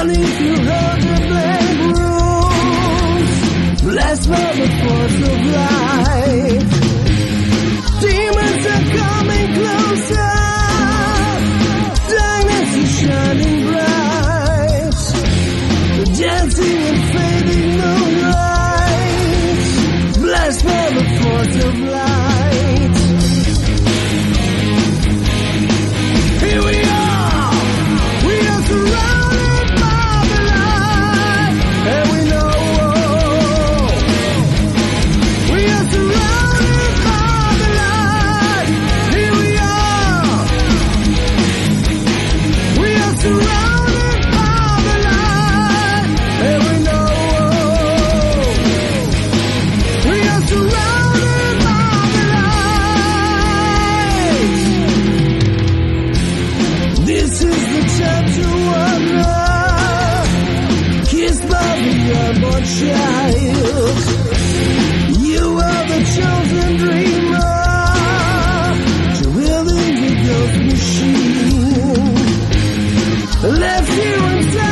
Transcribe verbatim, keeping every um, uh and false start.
running through her blank rooms, blessed by the force of light. Demons are coming closer, darkness is shining bright, dancing and fading moonlight, blessed by the force of light. Here we are, we are surrounded by the light, and we know we are surrounded by the light. Here we are, we are surrounded by the light, and we know we are surrounded by the light. This is the time to wonder, kissed by the unborn child. You are the chosen dreamer, to wielding the ghost machine, left here inside.